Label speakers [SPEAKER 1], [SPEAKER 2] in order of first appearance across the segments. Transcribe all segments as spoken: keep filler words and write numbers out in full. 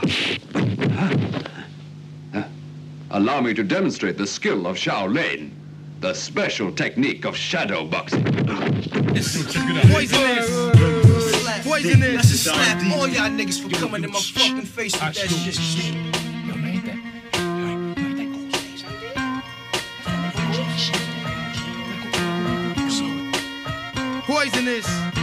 [SPEAKER 1] Allow me to demonstrate the skill of Shaolin, the special technique of shadow boxing.
[SPEAKER 2] Poisonous! Poisonous! I should slap all y'all niggas for coming in my fucking face with that shit. Poisonous!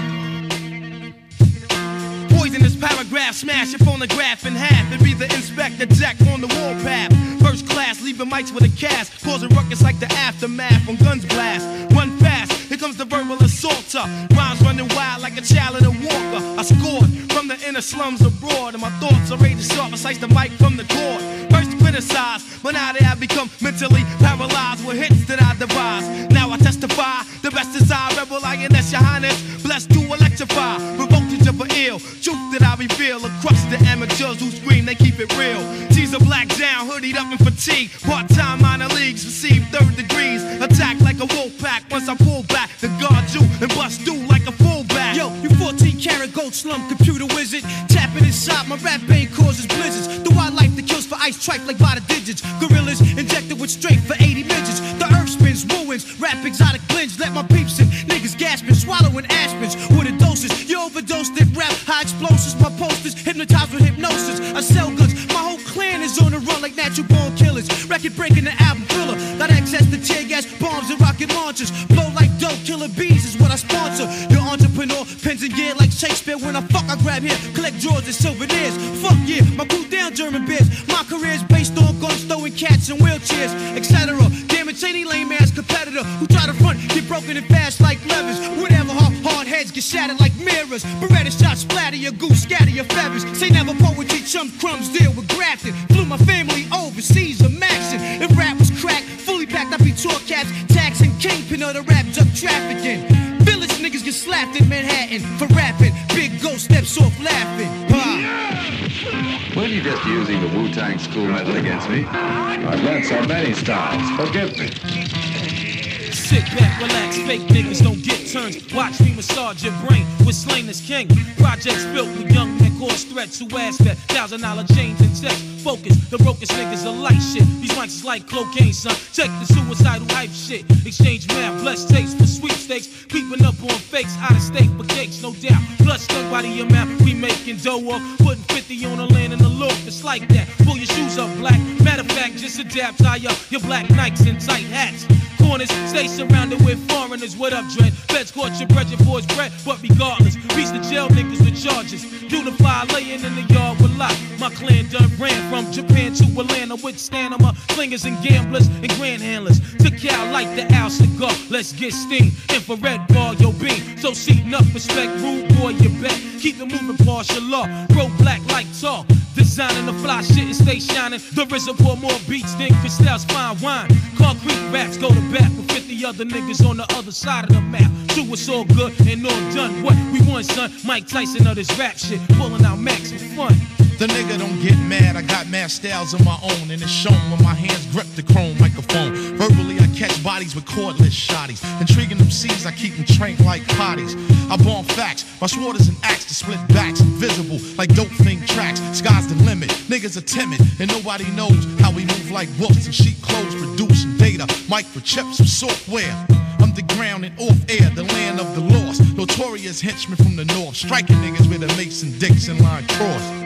[SPEAKER 2] Poisonous paragraph, smash your phonograph in half and be the Inspector Jack on the warpath. First class, leaving mics with a cast, causing ruckus like the aftermath when guns blast. Run fast, here comes the verbal assaulter. Rhymes running wild like a child in a walker. I scored from the inner slums abroad, and my thoughts are ready to sharp, I slice the mic from the cord. First criticized, but now they have become mentally paralyzed with hits that I devise. Now I testify, the best is I, rebel lioness, your highness, blessed to electrify, revolt to for ill. Truth that I reveal across the amateurs who scream, they keep it real. Caesar black down, hoodied up in fatigue. Part-time minor leagues receive third degrees. Attack like a wolf pack once I pull back to guard you and bust through like a fullback. Yo, you fourteen karat gold slum computer wizard, tapping inside my rap vein causes blizzards. The wildlife that kills for ice tripe like by the digits. Gorillas injected with strength for eighty midgets. The earth spins, ruins, rap exotic blends. Let my peeps in, niggas gasping, swallowing aspirins with a doses. You overdosed it, rap high explosives. My posters hypnotized with hypnosis. I sell goods, my whole clan is on the run like natural born killers. Record breaking the album filler. Got access to tear gas, bombs, and rocket launchers. Blow like dope, killer bees is what I sponsor. Your entrepreneur, pens and gear like Shakespeare. When I fuck, I grab here, collect drawers and souvenirs. Fuck yeah, my crew down German beers. My career's based on guns, throwing cats in wheelchairs, et cetera. Damage any lame ass competitor who try to front, get broken and fast like levers. Whatever, hard, hard heads get shattered like mirrors. Beretta shots splatter your goose, scatter your feathers. Say never poetry, chump crumbs, deal with grafting. Flew my family overseas, a maxin'. If rap was crack, fully packed, I be tour caps, taxing, kingpin of the rap drug trafficking. Village niggas get slapped in Manhattan for rapping. Big ghost steps off laughing. Huh.
[SPEAKER 1] Were you just using the Wu-Tang school method against me? I've learned so many styles. Forgive me.
[SPEAKER 3] Sit back, relax, fake niggas don't get turns. Watch me massage your brain with Slain is King. Projects built with young men cause threats who ask that thousand dollar chains and text. Focus, the brokest niggas are light shit. These mics is like cocaine, son. Check the suicidal hype shit. Exchange math, blessed taste for sweepstakes. Creeping up on fakes, out of state for cakes, no doubt. Blood stuck by the amount we making dough off. Putting fifty on the land in the loaf, it's like that. Pull your shoes up, black. Matter of fact, just adapt, tie up your black Nikes and tight hats. Corners, stay surrounded with foreigners. What up, Dread? Feds caught your bread, your boy's bread. But regardless, reach the jail niggas with charges. Unify, laying in the yard with lock. My clan done ran from Japan to Atlanta with stamina, slingers and gamblers and grand handlers. To Cal like the Al cigar. Let's get steam. Infrared bar, yo beam. So seating up, respect, rude boy, you bet. Keep it moving, partial law. Bro, black like talk. Designing the fly shit and stay shining. The R Z A pour more beats than Cristal's fine wine. Concrete raps go to bat for fifty other niggas on the other side of the map. So it's all good and all done. What we want, son? Mike Tyson of this rap shit. Pulling out Max for fun.
[SPEAKER 4] The nigga don't get mad, I got mad styles of my own, and it's shown when my hands grip the chrome microphone. Verbally, I catch bodies with cordless shotties. Intriguing them C's, I keep them trained like potties. I bomb facts, my sword is an axe to split backs. Invisible, like dope thing tracks. Sky's the limit, niggas are timid, and nobody knows how we move like wolves in sheep clothes, producing data, microchips with software. Underground and off air, the land of the lost. Notorious henchmen from the north, striking niggas with a Mason-Dixon line cross.